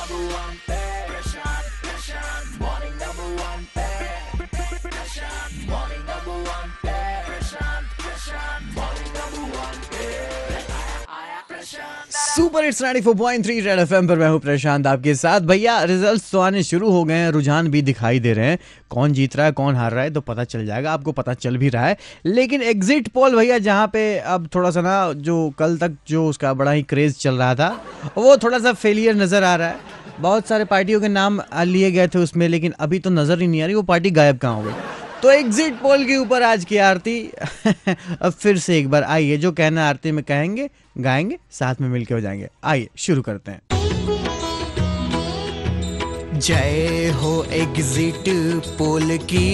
Super hits 94.3 red FM पर मैं हूं प्रशांत आपके साथ। भैया रिजल्ट्स तो आने शुरू हो गए हैं, रुझान भी दिखाई दे रहे हैं। कौन जीत रहा है कौन हार रहा है तो पता चल जाएगा, आपको पता चल भी रहा है। लेकिन एग्जिट पोल भैया, जहां पे अब थोड़ा सा ना, जो कल तक जो उसका बड़ा ही क्रेज चल रहा था वो थोड़ा सा फेलियर नजर आ रहा है। बहुत सारे पार्टियों के नाम लिए गए थे उसमें, लेकिन अभी तो नजर ही नहीं आ रही वो पार्टी गायब कहाँ हो गई। तो एग्जिट पोल के ऊपर आज की आरती अब फिर से एक बार आइए, जो कहना आरती में कहेंगे गाएंगे, साथ में मिलके हो जाएंगे। आइए शुरू करते हैं। जय हो एग्जिट पोल की,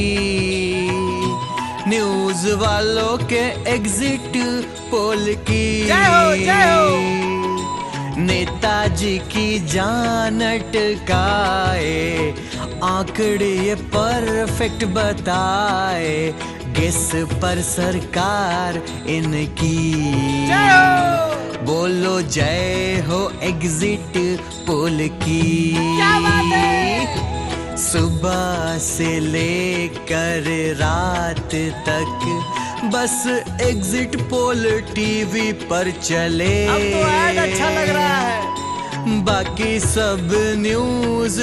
न्यूज वालों के एग्जिट पोल की। जय हो, जय हो। नेताजी की जान अटकाए, आंकड़े परफेक्ट बताए, गेस पर सरकार इनकी। जय हो। बोलो जय हो एग्जिट पोल की। क्या बात है। सुबह से लेकर रात तक बस एग्जिट पोल टीवी पर चले। अब तो ऐड अच्छा लग रहा है। बाकी सब न्यूज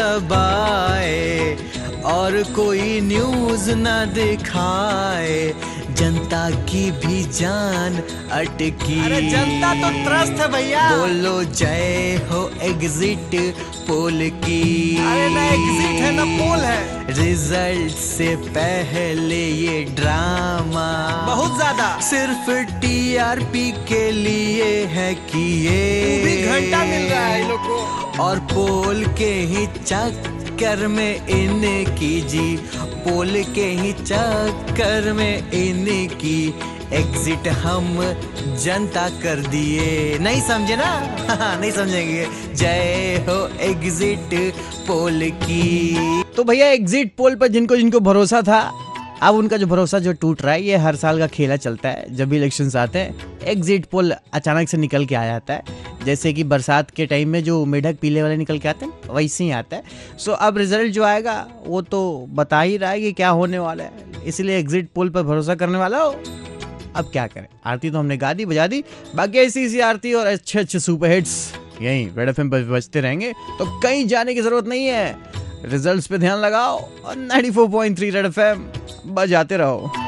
दबाए और कोई न्यूज ना दिखाए, जनता की भी जान अटकी। अरे जनता तो त्रस्त है भैया। बोलो जय हो एग्जिट पोल की। अरे ना एग्जिट है ना पोल है। रिजल्ट से पहले ये ड्रामा बहुत ज्यादा सिर्फ टीआरपी के लिए है कि ये भी घंटा मिल रहा है इन लोग को। और पोल के ही चक्कर में इनकी जी, पोल के ही चक्कर में इनकी एग्जिट हम जनता कर दिए। नहीं समझे ना? नहीं समझेंगे। जय हो एग्जिट पोल की। तो भैया एग्जिट पोल पर जिनको जिनको भरोसा था, अब उनका जो भरोसा जो टूट रहा है, ये हर साल का खेला चलता है। जब भी इलेक्शंस आते हैं एग्जिट पोल अचानक से निकल के आ जाता है। जैसे कि बरसात के टाइम में जो मेढक पीले वाले निकल के आते हैं, वैसे ही आता है। सो अब रिजल्ट जो आएगा वो तो बता ही रहा है कि क्या होने वाला है, इसलिए एग्जिट पोल पर भरोसा करने वाला हो। अब क्या करें, आरती तो हमने गा दी, बजा दी। बाकी ऐसी आरती और अच्छे अच्छे सुपर हिट्स यहीं रेड एफएम पर बजते रहेंगे, तो कहीं जाने की जरूरत नहीं है। रिजल्ट्स पे ध्यान लगाओ और 94.3 रेड एफएम बजाते रहो।